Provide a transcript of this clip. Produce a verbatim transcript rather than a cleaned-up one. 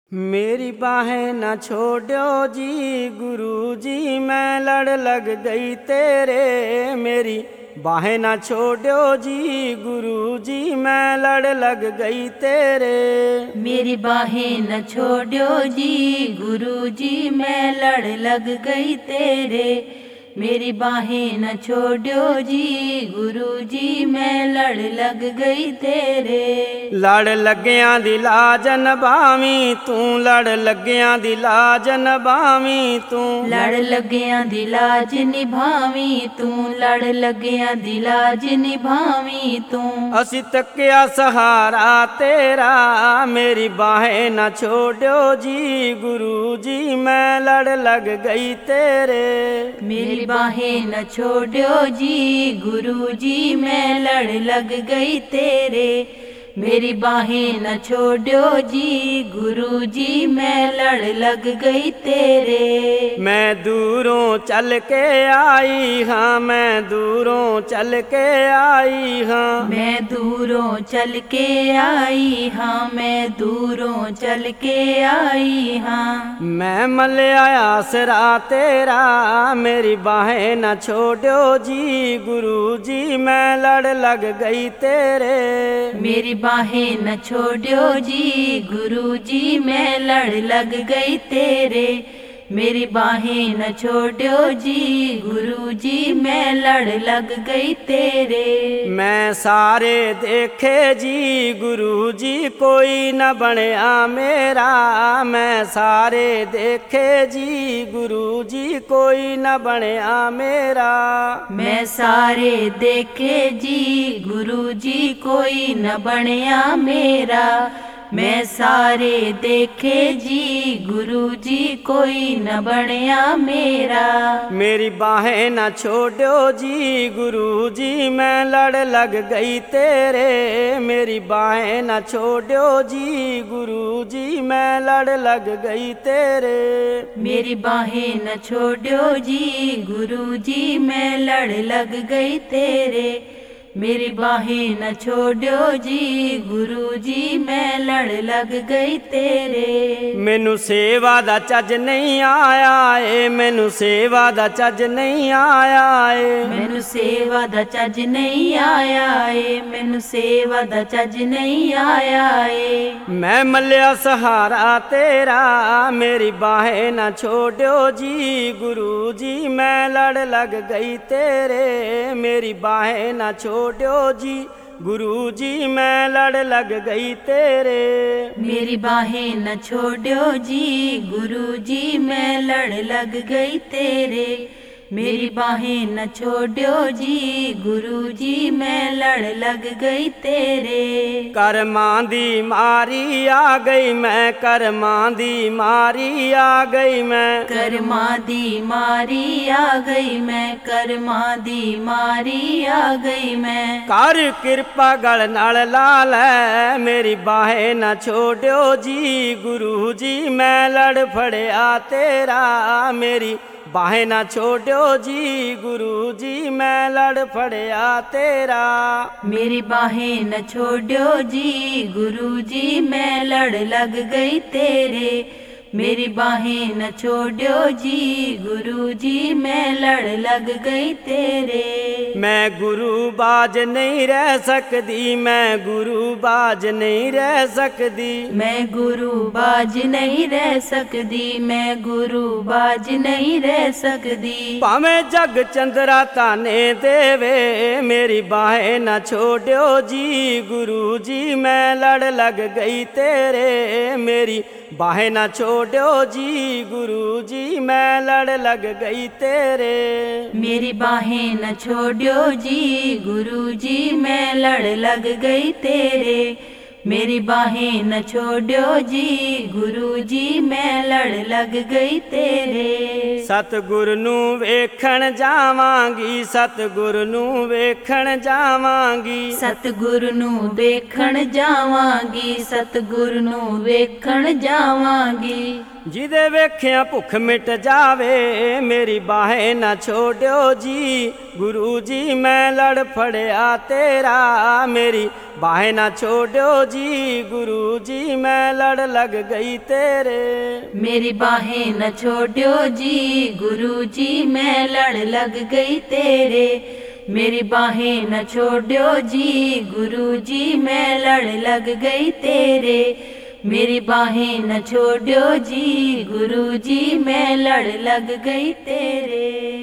मेरी बाहें न छोड़ो जी गुरु जी, मैं लड़ लग गई तेरे। मेरी बाहें न छोड़ो जी गुरु जी, मैं लड़ लग गई तेरे। मेरी बाहें न छोड़ो जी गुरु जी, मैं लड़ लग गई तेरे। मेरी बाहें न छोड़ो जी गुरु जी, मैं लड़ लग गई तेरे। लड़ लग्गियां दी लाज निभावी तू, लड़ लग्गियां दी लाज निभावी तू। लड़ लग्गियां दी लाज निभावी तू, लड़ लग्गियां दी लाज निभावी तू। असी तकिया सहारा तेरा, मेरी बाहें न छोड़ो जी गुरु जी, मैं लड़ लग गई तेरे। मेरी बाहें न छोड़ो जी गुरु जी, मैं लड़ लग गई तेरे। मेरी बाहें न छोड़ो जी गुरु जी, मैं लड़ लग गई तेरे। मैं दूरों चल के आई हाँ, मैं दूरों चल के आई हाँ। मैं दूरों चल के आई हाँ, मैं दूरों चल के आई हाँ। मैं मलिया आसरा तेरा, मेरी बाहें न छोड़ो जी गुरु जी, मैं लड़ लग गई तेरे। मेरी बाहें न छोड़ो जी गुरु जी, मैं लड़ लग गई तेरे। मेरी बाहें न छोड़ो जी गुरु जी, मैं लड़ लग गई तेरे। मैं सारे देखे जी गुरु जी, कोई न बनया मेरा। मैं सारे देखे जी गुरु जी, कोई न बनया मेरा। मैं सारे देखे जी गुरु जी, कोई न बनया मेरा। मैं सारे देखे जी गुरु जी, कोई न बनया मेरा। मेरी बाहें न छोड़ो जी गुरु जी, मैं लड़ लग गई तेरे। मेरी बाहें न छोड़ो जी गुरु जी, मैं लड़ लग गई तेरे। मेरी बाहें न छोड़ो जी गुरु जी, मैं लड़ लग गई तेरे। मेरी बाहें न छोड़ो जी गुरु जी, मैं लड़ लग गई तेरे। मैनू सेवा दा चज नहीं आया ए, मैनू सेवा दा चज नहीं आया ए। मैनू सेवा दा चज नहीं आया ए, मैनू सेवा दा चज नहीं आया ए। मैं मलिया सहारा तेरा, मेरी बाहें न छोड़ो जी गुरु जी, मैं लड़ लग गई तेरे। मेरी बाहें न छोड़ो जी गुरु जी, मैं लड़ लग गई तेरे। मेरी बाहें न छोड़ो जी गुरु जी, मैं लड़ लग गई तेरे। मेरी बाहें न छोड़ो जी गुरु जी, मैं लड़ लग गई तेरे। करमां दी मारी आ गई मैं, करमां दी मारी आ गई मैं। करमां दी मारी आ गई मैं, करमां दी मारी आ गई मैं। कर किरपा गल नाल ला लै, मेरी बाहें न छोड़ो जी गुरु जी, मैं लड़ फड़िया तेरा। मेरी बाहें न छोड़ो जी गुरु जी, मैं लड़ फड़िया तेरा। मेरी बाहें न छोड़ो जी गुरु जी, मैं लड़ लग गई तेरे। मेरी बाहें न छोड़ो जी गुरु जी, मैं लड़ लग गई तेरे। मैं गुरु बाज नहीं रह सकती, मैं गुरु बाज नहीं रह सकती। मैं गुरु बाज नहीं रह सकती, मैं गुरु बाज नहीं रह सकती। भावें जग चंद्रा ताने देवे, मेरी बाहें न छोड़ो जी गुरु जी, मैं लड़ लग गई तेरे। मेरी बाहें न छोड़ो जी गुरु जी, मैं लड़ लग गई तेरे। मेरी बाहें न छोड़ो जी गुरु जी, मैं लड़ लग गई तेरे। मेरी बाहें न छोड़ो जी गुरु जी, मैं लड़ लग गई तेरे। सतगुरु नू वेखण जावांगी, सतगुरु नू वेखण जावांगी। सतगुरु नू वेखण जावांगी, सतगुरु नू वेखण जावांगी। ਜਿਹਦੇ ਵੇਖਿਆ ਭੁੱਖ ਮਿਟ ਜਾਵੇ ਮੇਰੀ ਬਾਹੇ ਨਾ ਛੋੜਿਓ ਜੀ ਗੁਰੂ ਜੀ ਮੈਂ ਲੜ ਫੜਿਆ ਤੇਰਾ ਮੇਰੀ ਬਾਹੇ ਨਾ ਛੋੜਿਓ ਜੀ ਗੁਰੂ ਜੀ ਮੈਂ ਲੜ ਲੱਗ ਗਈ ਤੇਰੇ मेरी बाहें न छोड़ो जी गुरु जी मैं लड़ लग गई तेरे मेरी बाहें न छोड़ो जी गुरु जी मैं लड़ लग गई तेरे मेरी बाहें न छोड़ो जी गुरु जी मैं लड़ लग गई तेरे।